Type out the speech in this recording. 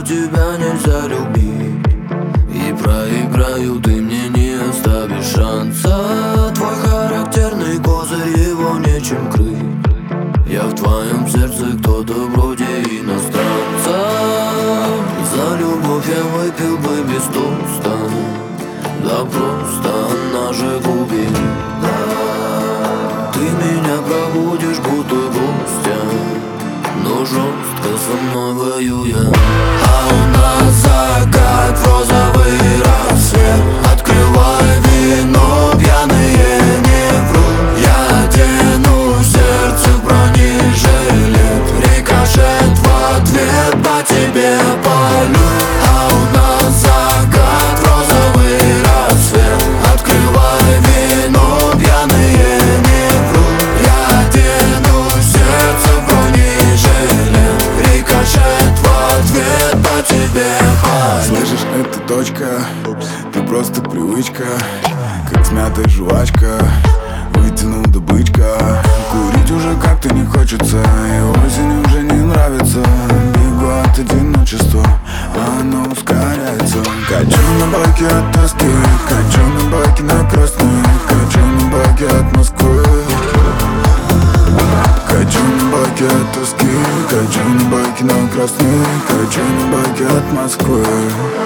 тебя нельзя любить. И проиграю, ты мне не оставишь шанса. Твой характерный козырь, его нечем крыть. Я в твоем сердце кто-то вроде иностранца. За любовь я выпил бы без тоста. Да просто она же губит. Ты меня проводишь будто гостя, но жестко со мной воюя. А у нас закат, розовый рассвет. Открывай вино, пьяные не врут. Я одену сердце в бронежилет. Рикошет в ответ по тебе палю. А у нас закат, розовый рассвет. Открывай вино, пьяные не врут. Я одену сердце в бронежилет. Рикошет в ответ по тебе палю. Слышишь, это точка, ты просто привычка, как смятая жвачка, вытянул добычка. Курить уже как-то не хочется, и осень уже не нравится. Бегу от одиночества, оно ускоряется. Качу на байке от тоски, качу на байке на красный, качу на байке от Москвы. Качу на байке от тоски, качу на байке на красный, качу на байке от Москвы.